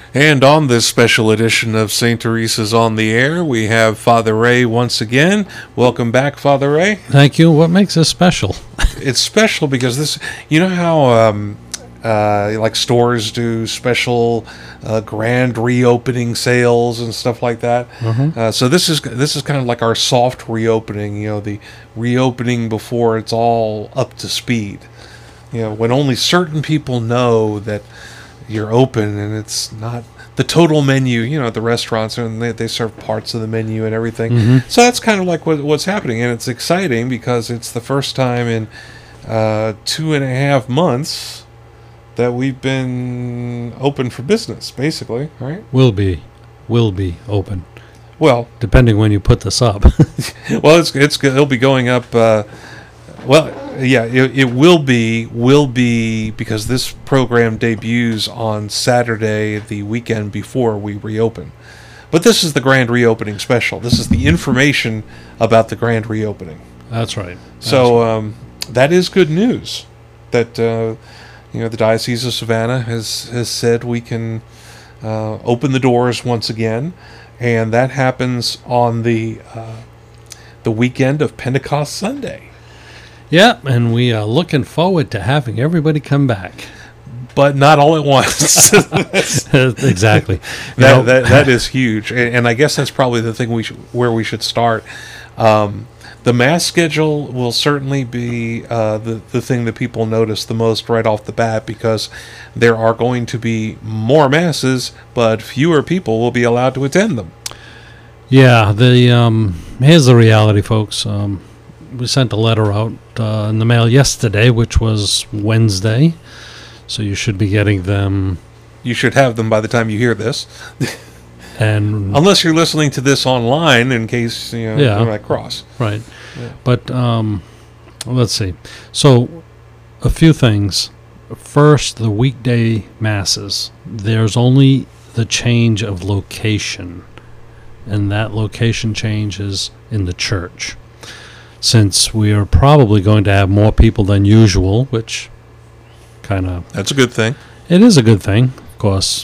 And on this special edition of St. Teresa's on the Air, we have Father Ray once again. Welcome back, Father Ray. Thank you. What makes this special? It's special because this, you know how like stores do special grand reopening sales and stuff like that. So this is kind of like our soft reopening. You know, the reopening before it's all up to speed. You know, when only certain people know that you're open and it's not the total menu, you know, at the restaurants, and they serve parts of the menu and everything. So that's kind of like what's happening, and it's exciting because it's the first time in 2.5 months that we've been open for business, basically, right? Will be open. Well, depending when you put this up. Well, it'll be going up. It will be because this program debuts on Saturday, the weekend before we reopen. But this is the grand reopening special. This is the information about the grand reopening. That's right. So that is good news. That the Diocese of Savannah has said we can open the doors once again, and that happens on the weekend of Pentecost Sunday. Yeah, and we are looking forward to having everybody come back. But not all at once. Exactly. That is huge. And I guess that's probably the thing where we should start. The Mass schedule will certainly be the thing that people notice the most right off the bat, because there are going to be more Masses, but fewer people will be allowed to attend them. Yeah, here's the reality, folks. We sent a letter out in the mail yesterday, which was Wednesday, so you should be getting them. You should have them by the time you hear this. And unless you're listening to this online, in case you might cross. Right. Yeah. But let's see. So a few things. First, the weekday Masses. There's only the change of location, and that location change is in the church. Since we are probably going to have more people than usual, which that's a good thing. It is a good thing, of course.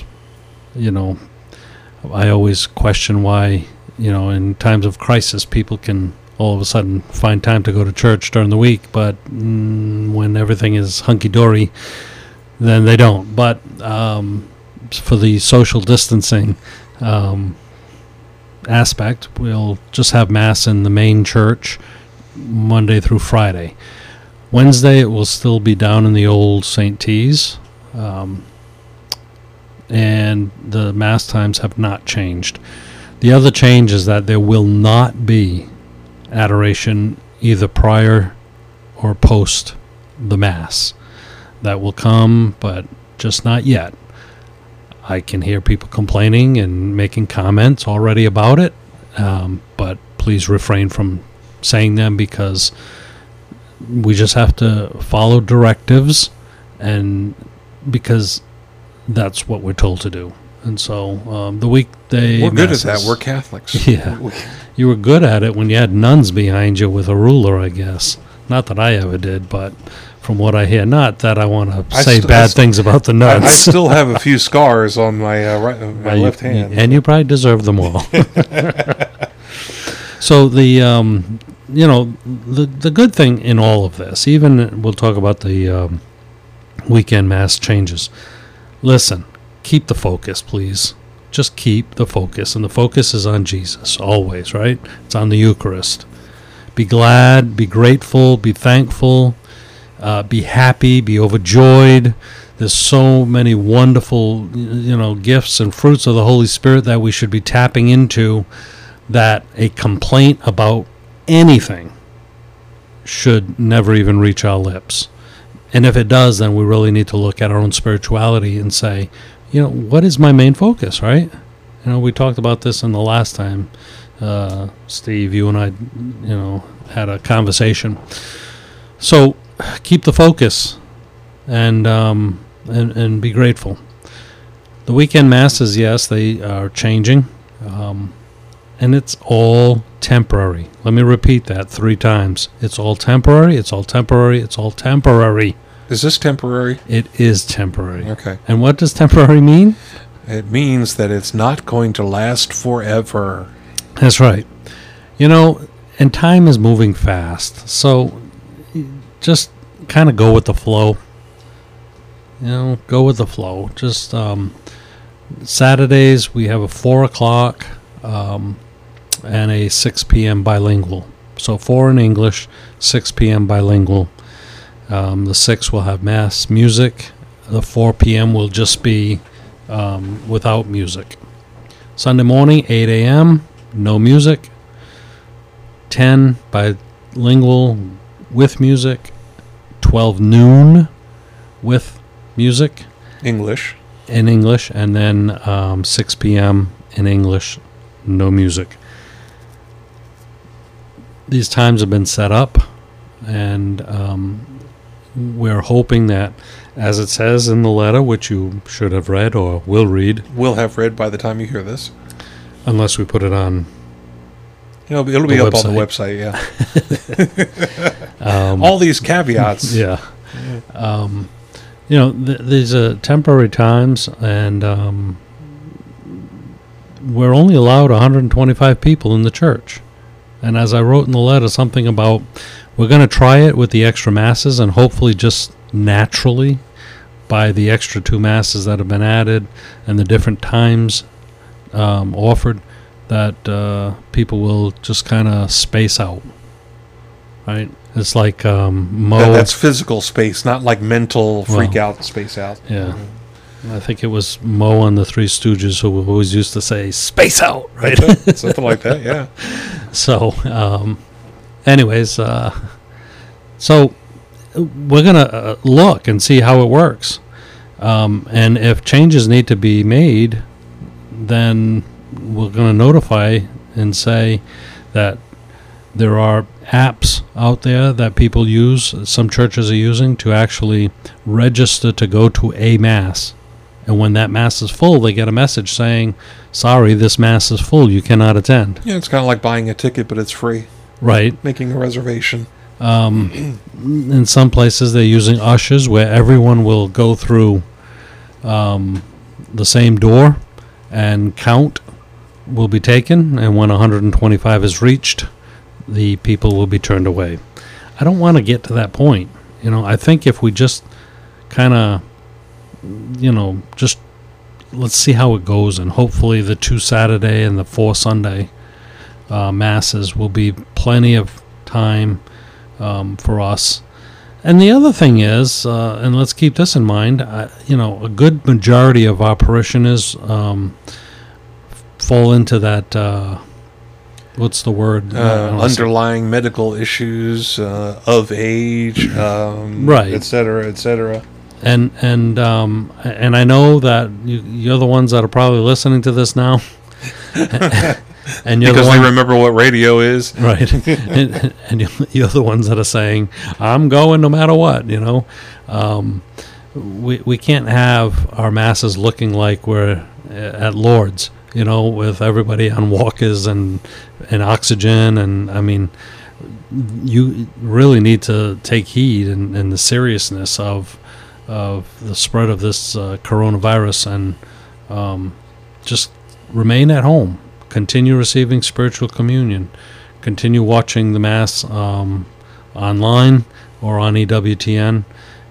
I always question why, in times of crisis, people can all of a sudden find time to go to church during the week, but when everything is hunky-dory, then they don't. But for the social distancing aspect, we'll just have Mass in the main church Monday through Friday. Wednesday, it will still be down in the old St. T's. And the Mass times have not changed. The other change is that there will not be adoration either prior or post the Mass. That will come, but just not yet. I can hear people complaining and making comments already about it, but please refrain from saying them, because we just have to follow directives, and because that's what we're told to do. And so the weekday we're good Masses, at that. We're Catholics. Yeah. You were good at it when you had nuns behind you with a ruler, I guess. Not that I ever did, but from what I hear, not that I want to say bad things about the nuns. I still have a few scars on my left hand. And you probably deserve them all. So the good thing in all of this, even we'll talk about the weekend Mass changes. Listen, keep the focus, please. Just keep the focus, and the focus is on Jesus always, right? It's on the Eucharist. Be glad, be grateful, be thankful, be happy, be overjoyed. There's so many wonderful, gifts and fruits of the Holy Spirit that we should be tapping into, that a complaint about anything should never even reach our lips. And if it does, then we really need to look at our own spirituality and say, what is my main focus, right? We talked about this in the last time, Steve, you and I, had a conversation. So keep the focus and be grateful. The weekend Masses, yes, they are changing. And it's all temporary. Let me repeat that 3 times. It's all temporary, it's all temporary, it's all temporary. Is this temporary? It is temporary. Okay. And what does temporary mean? it means that it's not going to last forever. That's right. And time is moving fast. So just kind of go with the flow. Go with the flow. Just Saturdays, we have a 4 o'clock and a 6 p.m. bilingual. So 4 in English, 6 p.m. bilingual. The 6 will have Mass music. The 4 p.m. will just be without music. Sunday morning, 8 a.m., no music. 10 bilingual with music. 12 noon with music. English. In English. And then 6 p.m. in English, no music. These times have been set up, and we're hoping that, as it says in the letter, which you should have read or will read. Will have read by the time you hear this. Unless we put it on It'll be up on the website, yeah. All these caveats. Yeah. These are temporary times, and we're only allowed 125 people in the church. And as I wrote in the letter, something about we're going to try it with the extra masses, and hopefully just naturally by the extra 2 masses that have been added and the different times offered, that people will just kind of space out. Right? It's like Mo. That's physical space, not like mental freak out, space out. Yeah. Mm-hmm. I think it was Mo on the Three Stooges who always used to say, space out, right? Something like that, yeah. So, anyways, so we're going to look and see how it works. And if changes need to be made, then we're going to notify and say that there are apps out there that people use, some churches are using, to actually register to go to a Mass. And when that Mass is full, they get a message saying, sorry, this Mass is full, you cannot attend. Yeah, it's kind of like buying a ticket, but it's free. Right. Making a reservation. In some places, they're using ushers where everyone will go through the same door, and count will be taken, and when 125 is reached, the people will be turned away. I don't want to get to that point. I think if we just kind of, just let's see how it goes, and hopefully the 2 Saturday and the 4 Sunday masses will be plenty of time for us. And the other thing is, and let's keep this in mind, a good majority of our parishioners fall into that, what's the word? Underlying medical issues, of age, right, et cetera, et cetera. And I know that you're the ones that are probably listening to this now. And you're because they remember what radio is. Right. and you're the ones that are saying, I'm going no matter what, We can't have our masses looking like we're at Lourdes, with everybody on walkers and oxygen. And, I mean, you really need to take heed and the seriousness of the spread of this coronavirus, and just remain at home. Continue receiving spiritual communion. Continue watching the Mass online or on EWTN,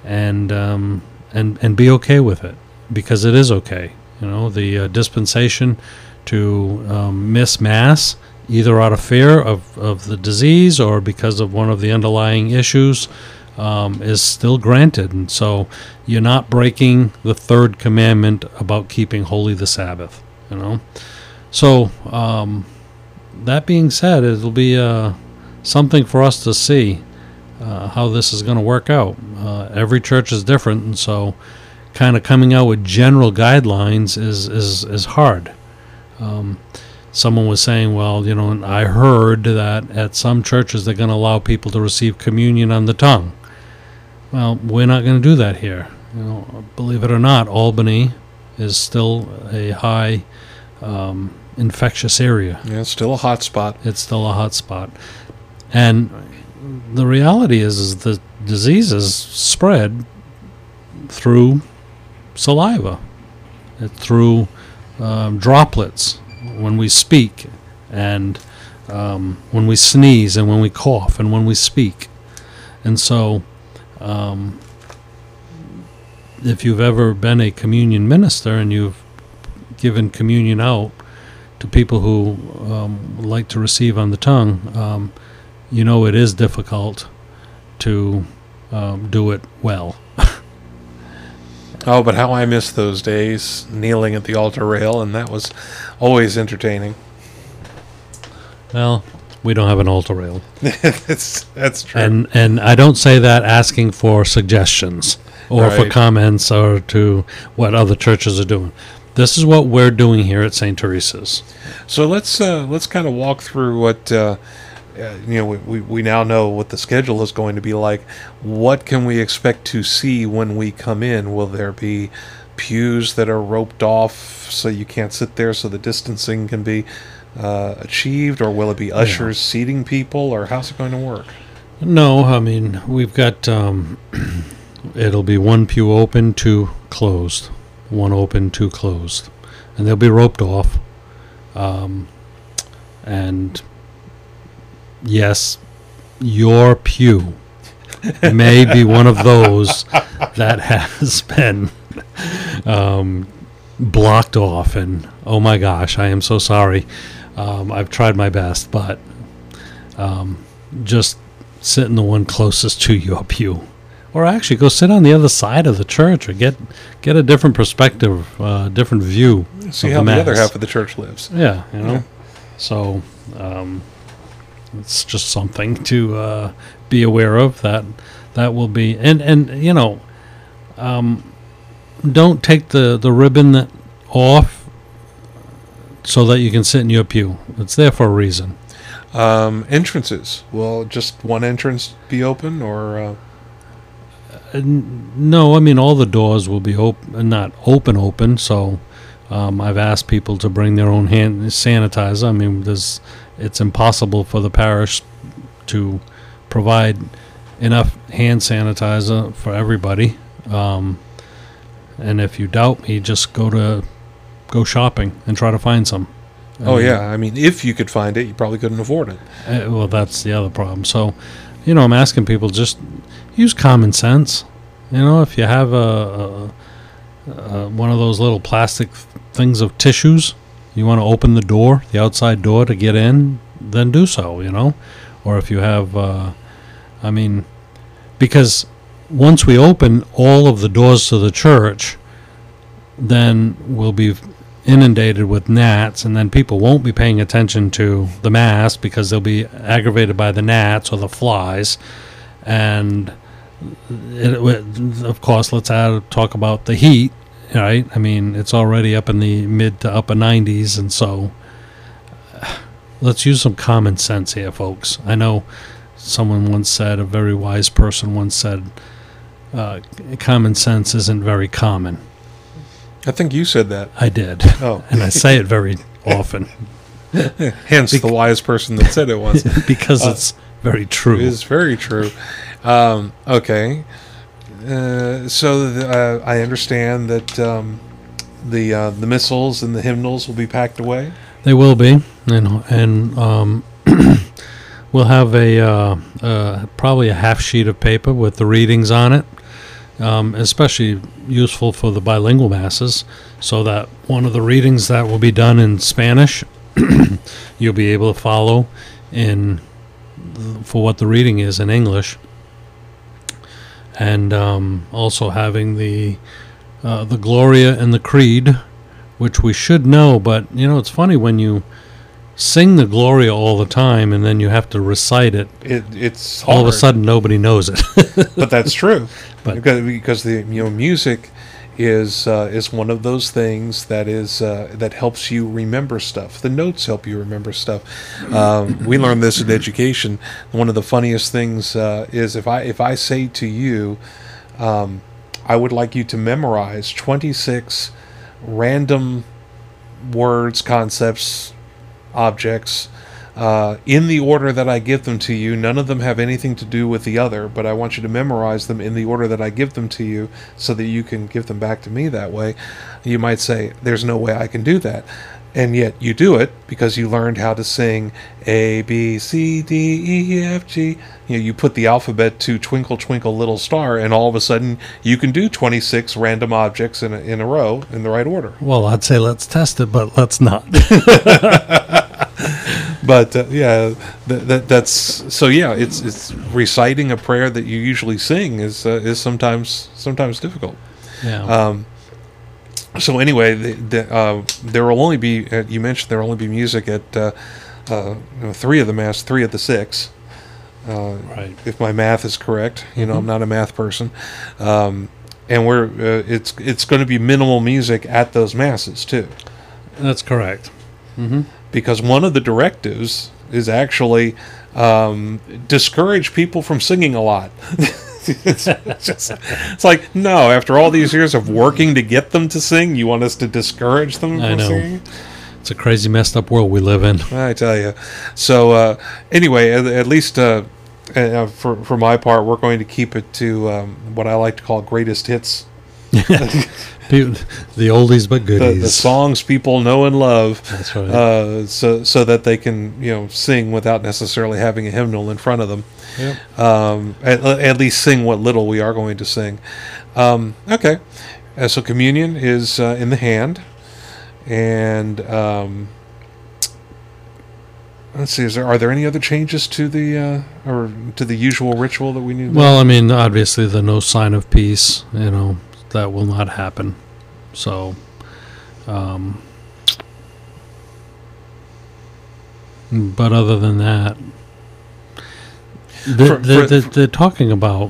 and be okay with it, because it is okay. The dispensation to miss Mass, either out of fear of the disease or because of one of the underlying issues, is still granted. And so you're not breaking the 3rd commandment about keeping holy the Sabbath. So, that being said, it'll be something for us to see how this is going to work out. Every church is different, and so kind of coming out with general guidelines is hard. Someone was saying, well, I heard that at some churches they're going to allow people to receive communion on the tongue. Well, we're not going to do that here. Believe it or not, Albany is still a high infectious area. Yeah, it's still a hot spot. It's still a hot spot. And the reality is the disease is spread through saliva, through droplets when we speak, and when we sneeze, and when we cough, and when we speak. And so, if you've ever been a communion minister and you've given communion out to people who like to receive on the tongue, you know it is difficult to do it well. Oh, but how I miss those days kneeling at the altar rail, and that was always entertaining. Well, we don't have an altar rail. That's true. And I don't say that asking for suggestions or for Right. comments or to what other churches are doing. This is what we're doing here at St. Teresa's. So let's kind of walk through what we now know what the schedule is going to be like. What can we expect to see when we come in? Will there be pews that are roped off so you can't sit there, so the distancing can be achieved, or will it be ushers seating people, or how's it going to work? No, I mean, we've got, it'll be one pew open, two closed. One open, two closed. And they'll be roped off. And yes, your pew may be one of those that has been blocked off. And oh my gosh, I am so sorry. I've tried my best, but just sit in the one closest to your pew. Or actually go sit on the other side of the church, or get a different perspective, different view. See of how the Mass. other half of the church lives. Yeah, you know. Yeah. So it's just something to be aware of. That will be, and you know, don't take the ribbon off so that you can sit in your pew. It's there for a reason. Entrances. Will just one entrance be open, or? No, I mean all the doors will be not open. So I've asked people to bring their own hand sanitizer. I mean, it's impossible for the parish to provide enough hand sanitizer for everybody. And if you doubt me, just go shopping and try to find some. I mean, if you could find it, you probably couldn't afford it. Well, that's the other problem. So, you know, I'm asking people just use common sense. You know, if you have one of those little plastic things of tissues, you want to open the outside door to get in, then do so, you know. Or if you have, because once we open all of the doors to the church, then we'll be inundated with gnats, and then people won't be paying attention to the Mass because they'll be aggravated by the gnats or the flies. And of course, let's talk about the heat, right? I mean, it's already up in the mid to upper 90s, and so let's use some common sense here, folks. I know someone once said, a very wise person once said, common sense isn't very common. I think you said that. I did. Oh. And I say it very often. Hence the wise person that said it once. Because it's very true. It is very true. Okay. So I understand that the missals and the hymnals will be packed away. They will be, and we'll have probably a half sheet of paper with the readings on it, especially useful for the bilingual masses, so that one of the readings that will be done in Spanish, you'll be able to follow for what the reading is in English. And also having the Gloria and the Creed, which we should know, but you know, it's funny when you sing the Gloria all the time and then you have to recite it. It's hard. All of a sudden nobody knows it. But that's true. But because the music is one of those things that helps you remember stuff. The notes help you remember stuff. We learned this in education. One of the funniest things is if I say to you, I would like you to memorize 26 random words, concepts, objects in the order that I give them to you. None of them have anything to do with the other, but I want you to memorize them in the order that I give them to you so that you can give them back to me that way. You might say, there's no way I can do that. And yet you do it because you learned how to sing A, B, C, D, E, F, G. You put the alphabet to Twinkle, Twinkle, Little Star, and all of a sudden you can do 26 random objects in a row in the right order. Well, I'd say let's test it, but let's not. But that's so. Yeah, it's reciting a prayer that you usually sing is sometimes difficult. Yeah. So anyway, there will only be. You mentioned there will only be music at 3 of the Mass, 3 of the 6. Right. If my math is correct, I'm not a math person, and it's going to be minimal music at those masses too. That's correct. Mm-hmm. Because one of the directives is actually discourage people from singing a lot. It's like, no, after all these years of working to get them to sing, you want us to discourage them from singing? It's a crazy, messed up world we live in. I tell you. So anyway, at least for my part, we're going to keep it to what I like to call greatest hits. The oldies but goodies. The songs people know and love. That's right. So that they can sing without necessarily having a hymnal in front of them. Yep. At least sing what little we are going to sing. Okay. So communion is in the hand, and let's see. Are there any other changes to the or to the usual ritual that we need? Well, I mean, obviously the no sign of peace. That will not happen. So, but other than that, they're talking about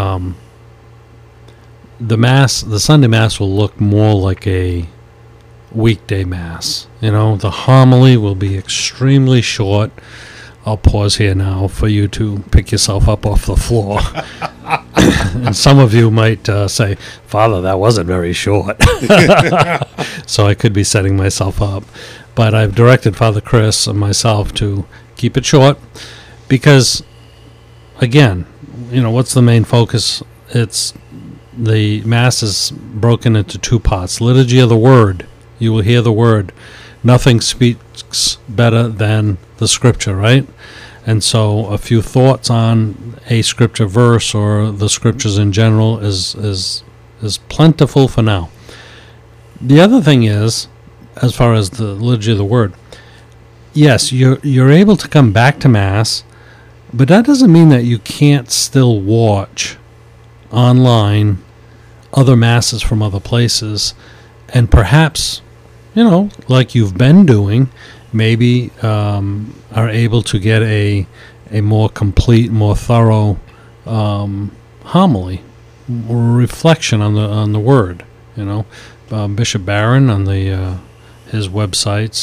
the Mass. The Sunday Mass will look more like a weekday Mass. The homily will be extremely short. I'll pause here now for you to pick yourself up off the floor. And some of you might say, Father, that wasn't very short. So I could be setting myself up. But I've directed Father Chris and myself to keep it short because, again, what's the main focus? It's the Mass is broken into 2 parts. Liturgy of the Word. You will hear the Word. Nothing speaks better than the Scripture, right? And so a few thoughts on a Scripture verse or the Scriptures in general is plentiful for now. The other thing is, as far as the liturgy of the Word, yes, you're able to come back to Mass, but that doesn't mean that you can't still watch online other Masses from other places, and perhaps, like you've been doing, maybe are able to get a more complete, more thorough homily or reflection on the Word. Bishop Barron on his websites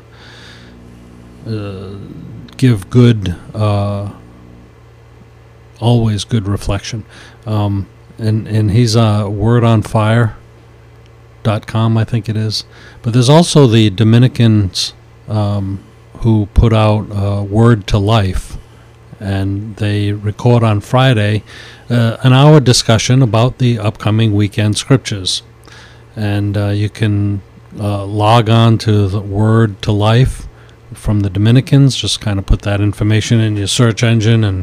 give good, always good reflection, and he's wordonfire.com, I think it is. But there's also the Dominicans who put out Word to Life, and they record on Friday an hour discussion about the upcoming weekend scriptures. And you can log on to the Word to Life from the Dominicans, just kind of put that information in your search engine and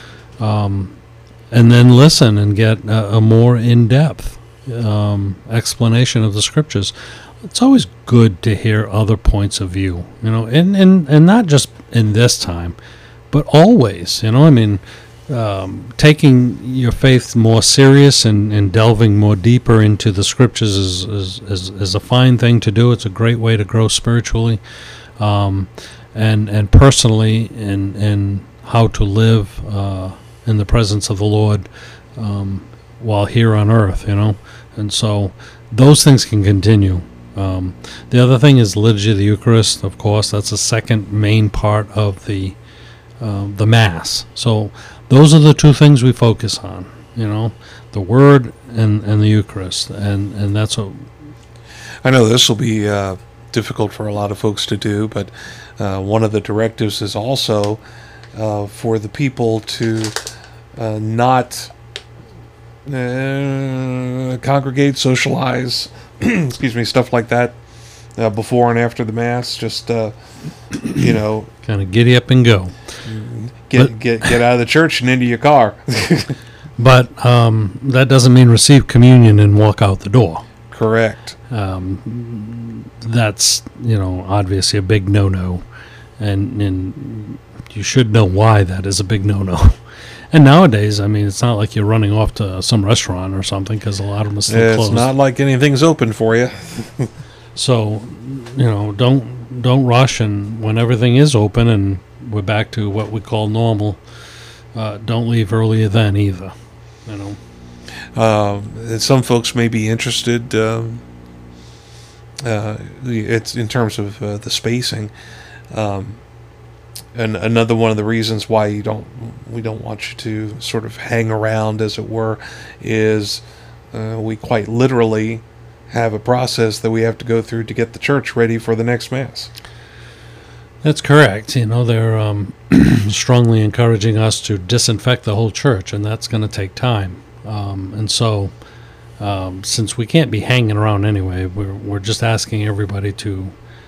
then listen and get a more in-depth explanation of the scriptures. It's always good to hear other points of view, and not just in this time, but always, taking your faith more serious and delving more deeper into the scriptures is a fine thing to do. It's a great way to grow spiritually, and personally in how to live in the presence of the Lord while here on earth, and so those things can continue. The other thing is liturgy of the Eucharist. Of course, that's the second main part of the Mass. So those are the 2 things we focus on, the Word and the Eucharist, and that's what. I know this will be difficult for a lot of folks to do. But one of the directives is also for the people to not congregate, socialize, excuse me, stuff like that before and after the Mass. Just, kind of giddy up and go. Get out of the church and into your car. But that doesn't mean receive communion and walk out the door. Correct. That's, obviously a big no-no. And you should know why that is a big no-no. And nowadays, it's not like you're running off to some restaurant or something, because a lot of them are still closed. It's not like anything's open for you. So, don't rush, and when everything is open and we're back to what we call normal, don't leave earlier then either. Some folks may be interested. It's in terms of the spacing, and another one of the reasons why we don't want you to sort of hang around, as it were, is we quite literally have a process that we have to go through to get the church ready for the next Mass. That's correct. They're strongly encouraging us to disinfect the whole church, and that's going to take time. And so, since we can't be hanging around anyway, we're just asking everybody to,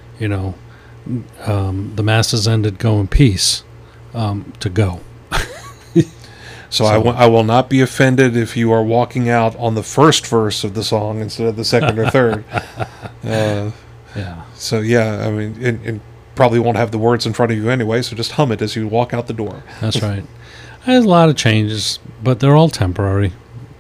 the Mass has ended, go in peace, to go. So I will not be offended if you are walking out on the first verse of the song instead of the second or third. Yeah. So yeah, and probably won't have the words in front of you anyway, so just hum it as you walk out the door. That's right. There's a lot of changes, but they're all temporary.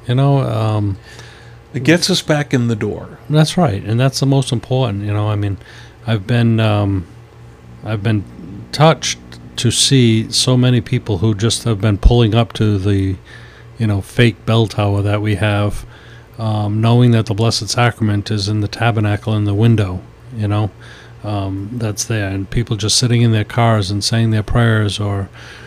It gets us back in the door. That's right, and that's the most important. I've been touched to see so many people who just have been pulling up to the, fake bell tower that we have, knowing that the Blessed Sacrament is in the tabernacle in the window. That's there, and people just sitting in their cars and saying their prayers, or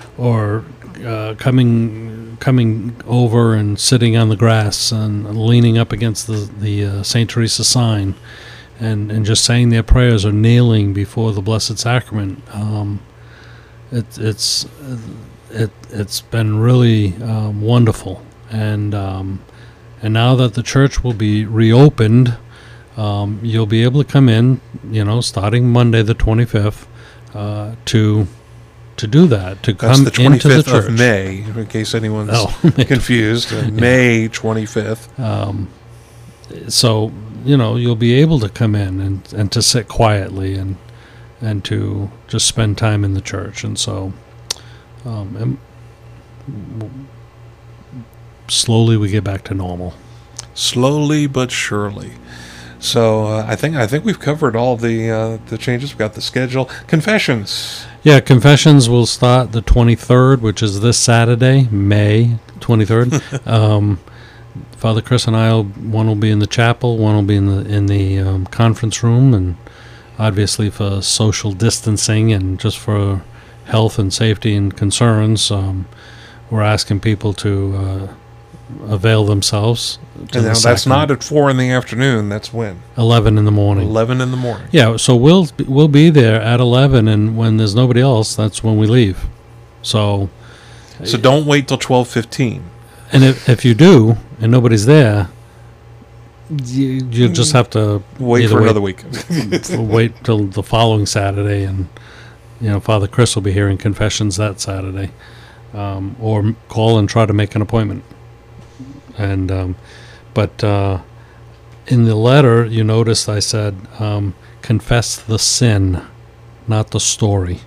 coming over and sitting on the grass and leaning up against the St. Teresa sign, and just saying their prayers or kneeling before the Blessed Sacrament. It's been really wonderful, and now that the church will be reopened, you'll be able to come in, starting Monday the 25th, to do that, to come into the church. That's the 25th of May, in case anyone's confused. May 25th. So, you'll be able to come in and to sit quietly and to just spend time in the church. And so slowly we get back to normal. Slowly but surely. So I think we've covered all the changes. We've got the schedule. Confessions. Yeah, confessions will start the 23rd, which is this Saturday, May 23rd. Father Chris and I, one will be in the chapel, one will be in the conference room, and obviously for social distancing and just for health and safety and concerns, we're asking people to avail themselves. And now that's not at 4 in the afternoon. That's when? 11 in the morning. 11 in the morning. Yeah, so we'll be there at 11, and when there's nobody else, that's when we leave. So don't wait till 12:15. And if you do and nobody's there, you'll just have to wait for another week. Wait till the following Saturday, and Father Chris will be hearing confessions that Saturday, or call and try to make an appointment. And but in the letter, you noticed I said confess the sin, not the story.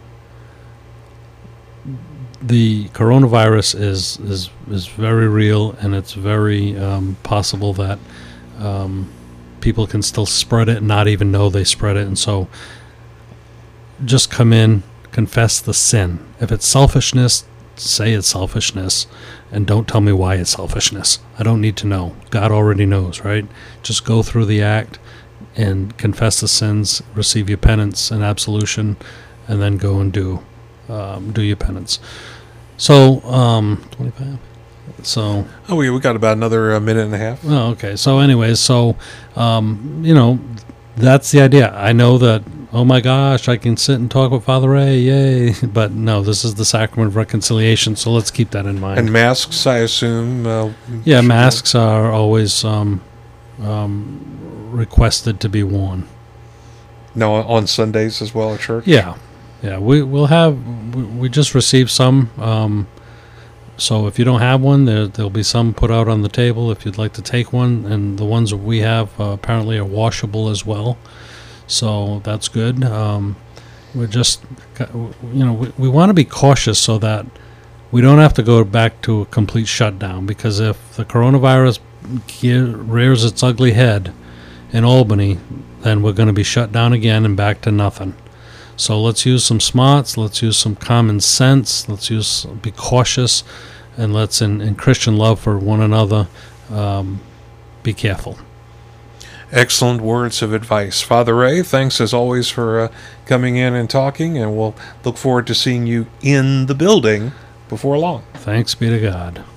The coronavirus is very real, and it's very possible that people can still spread it and not even know they spread it. And so just come in, confess the sin. If it's selfishness, say it's selfishness, and don't tell me why it's selfishness. I don't need to know. God already knows, right? Just go through the act and confess the sins, receive your penance and absolution, and then go and do your penance. So 25. So we got about another minute and a half. Oh, okay. So anyways, that's the idea. I know that, oh my gosh, I can sit and talk with Father Ray, yay. But no, this is the sacrament of reconciliation, so let's keep that in mind. And masks, I assume. Yeah, masks are always requested to be worn. No, on Sundays as well at church? Yeah. We just received some. So if you don't have one, there'll be some put out on the table if you'd like to take one. And the ones that we have apparently are washable as well. So that's good. We're just, we want to be cautious so that we don't have to go back to a complete shutdown. Because if the coronavirus rears its ugly head in Albany, then we're going to be shut down again and back to nothing. So let's use some smarts, let's use some common sense, be cautious, and let's, in Christian love for one another, be careful. Excellent words of advice. Father Ray, thanks as always for coming in and talking, and we'll look forward to seeing you in the building before long. Thanks be to God.